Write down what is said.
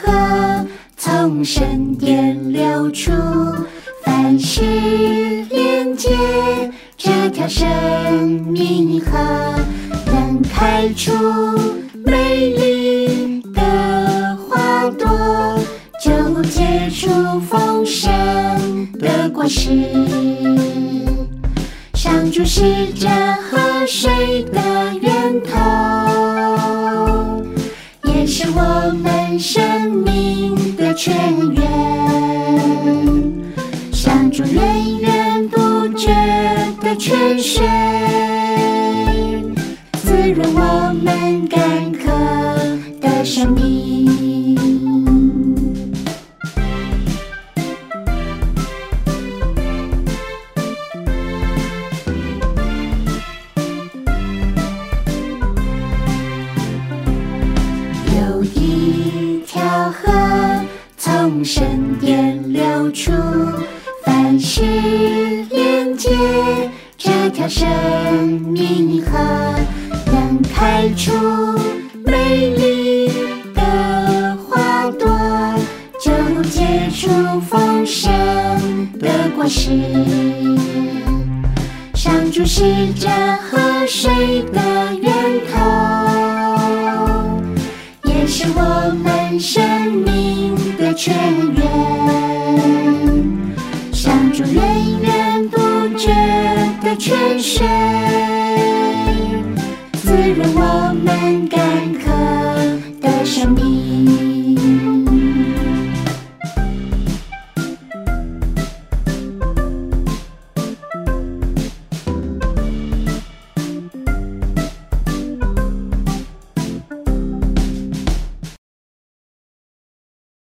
河从神殿流出，凡事连接这条生命河，能开出美丽的花朵，就结出丰盛的果实。上主是这河水的源头，也是我们生命的泉源。上主源源不绝的泉水，滋润我们干渴的生命。有一条河从神殿流出，凡事连接这条生命河，能开出美丽的花朵，就结出丰盛的果实。上主是这河水的源头，也是我们生命的泉源。上主源源不绝的泉水，滋润我们干渴的生命。